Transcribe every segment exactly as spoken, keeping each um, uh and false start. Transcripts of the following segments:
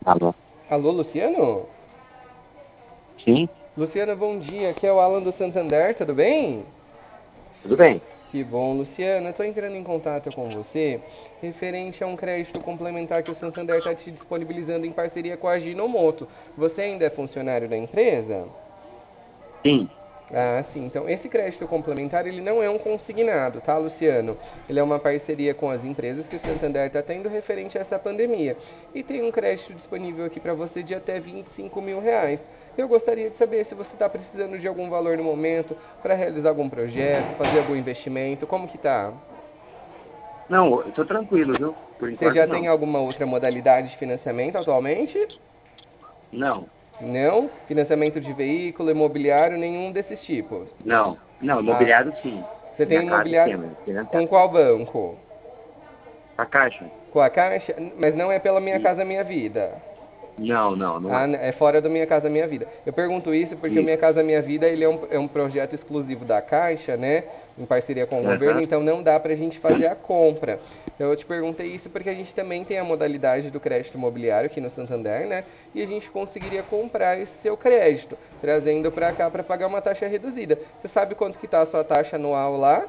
Alô? Alô, Luciano? Sim, Luciano, bom dia. Aqui é o Alan do Santander, tudo bem? tudo bem. Que bom, Luciano. Eu estou entrando em contato com você referente a um crédito complementar que o Santander está te disponibilizando em parceria com a Ginomoto. Você ainda é funcionário da empresa? Sim. Ah, sim. Então, esse crédito complementar, ele não é um consignado, tá, Luciano? Ele é uma parceria com as empresas que o Santander está tendo referente a essa pandemia. E tem um crédito disponível aqui para você de até vinte e cinco mil reais. Eu gostaria de saber se você está precisando de algum valor no momento para realizar algum projeto, fazer algum investimento, como que tá? Não, eu tô tranquilo, viu? Por Você enquanto, já tem não. alguma outra modalidade de financiamento atualmente? Não, Não? Financiamento de veículo, imobiliário, nenhum desses tipos. não. Não, Ah, imobiliário sim. você tem Minha casa imobiliário sim, mas financiar. com qual banco? A caixa? Com a Caixa? Mas não é pela Minha Isso. Casa Minha Vida. Não, não, não Ah, é. é fora do Minha Casa Minha Vida. Eu pergunto isso porque o Minha Isso. Casa Minha Vida ele é, um, é um projeto exclusivo da Caixa, né? Em parceria com o governo, Aham. então não dá pra gente fazer a compra. Então eu te perguntei isso porque a gente também tem a modalidade do crédito imobiliário aqui no Santander, né? E a gente conseguiria comprar esse seu crédito, trazendo pra cá pra pagar uma taxa reduzida. Você sabe quanto que tá a sua taxa anual lá?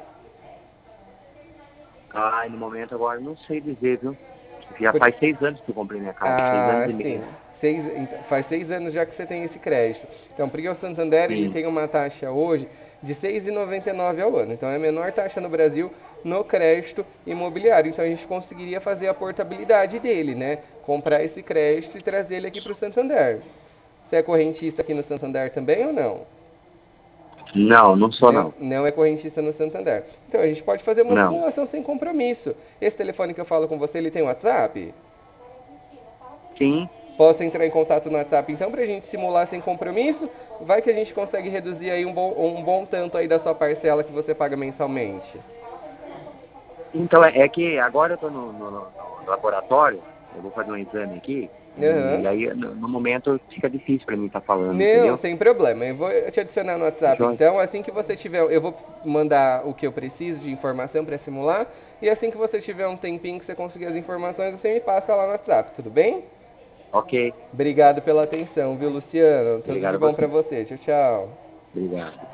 Ah, no momento agora não sei dizer, viu? Já Por- faz seis anos que eu comprei minha casa, seis Ah, anos e sim. meio. Seis, então, faz seis anos já que você tem esse crédito. Então, porque o Santander ele Sim. tem uma taxa hoje de seis vírgula noventa e nove ao ano. Então, é a menor taxa no Brasil no crédito imobiliário. Então, a gente conseguiria fazer a portabilidade dele, né? Comprar esse crédito e trazer ele aqui para o Santander. Você é correntista aqui no Santander também ou não? Não, não sou Não, não. não é correntista no Santander. Então, a gente pode fazer uma Não. simulação sem compromisso. Esse telefone que eu falo com você, ele tem WhatsApp? Sim. Posso entrar em contato no WhatsApp então pra gente simular sem compromisso? Vai que a gente consegue reduzir aí um bom, um bom tanto aí da sua parcela que você paga mensalmente. Então, é, é que agora eu tô no, no- no- no laboratório, eu vou fazer um exame aqui, e Aham. aí no, no momento fica difícil pra mim estar falando, Não, entendeu? sem problema. Eu vou te adicionar no WhatsApp Joia. então. Assim que você tiver, eu vou mandar o que eu preciso de informação para simular. E assim que você tiver um tempinho que você conseguir as informações, você me passa lá no WhatsApp, tudo bem? Ok. Obrigado pela atenção, viu, Luciano? Tudo de Obrigado a bom para você. você. Tchau, tchau. Obrigado.